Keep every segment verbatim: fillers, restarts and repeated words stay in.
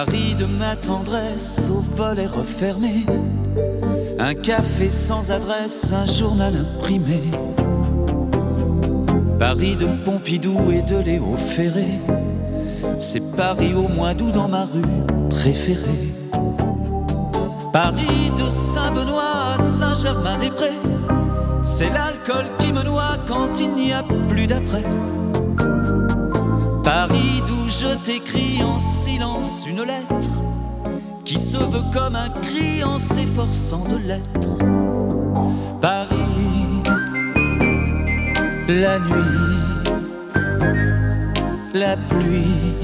Paris de ma tendresse aux volets refermés, un café sans adresse, un journal imprimé. Paris de Pompidou et de Léo Ferré, c'est Paris au mois d'août dans ma rue préférée. Paris de Saint-Benoît à Saint-Germain-des-Prés, c'est l'alcool qui me noie quand il n'y a plus d'après. Paris d'où je t'écris en silence une lettre qui se veut comme un cri en s'efforçant de l'être. Paris, la nuit, la pluie.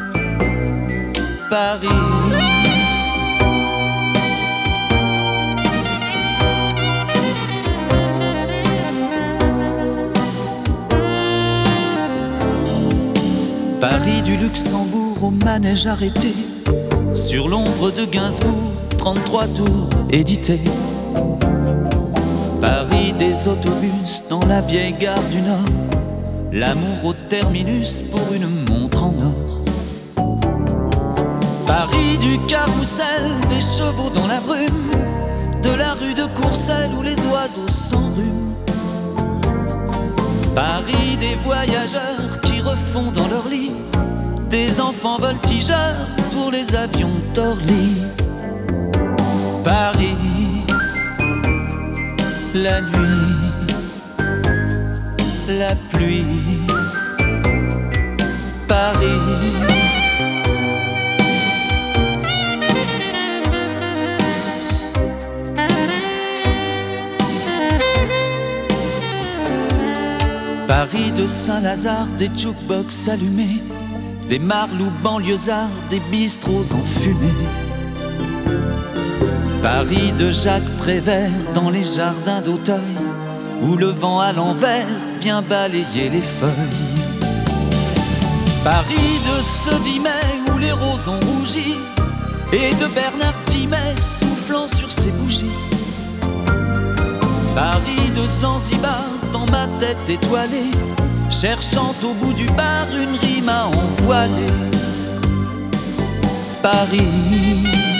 Paris, Paris du Luxembourg au manège arrêté, sur l'ombre de Gainsbourg, trente-trois tours édité. Paris des autobus dans la vieille gare du Nord, l'amour au terminus pour une montre en or. Paris du carrousel, des chevaux dans la brume, de la rue de Courcelles où les oiseaux s'enrhument. Paris des voyageurs qui refont dans leur lit, des enfants voltigeurs pour les avions d'Orly. Paris, la nuit, la pluie. Paris, Paris de Saint-Lazare, des jukebox allumés, des marlous banlieusards, des bistrots enfumés. Paris de Jacques Prévert dans les jardins d'Auteuil, où le vent à l'envers vient balayer les feuilles. Paris de ce dix mai où les roses ont rougi, et de Bernard Dimet soufflant sur ses bougies. Paris de Zanzibar dans ma tête étoilée, cherchant au bout du bar une rime à envoiler. Paris,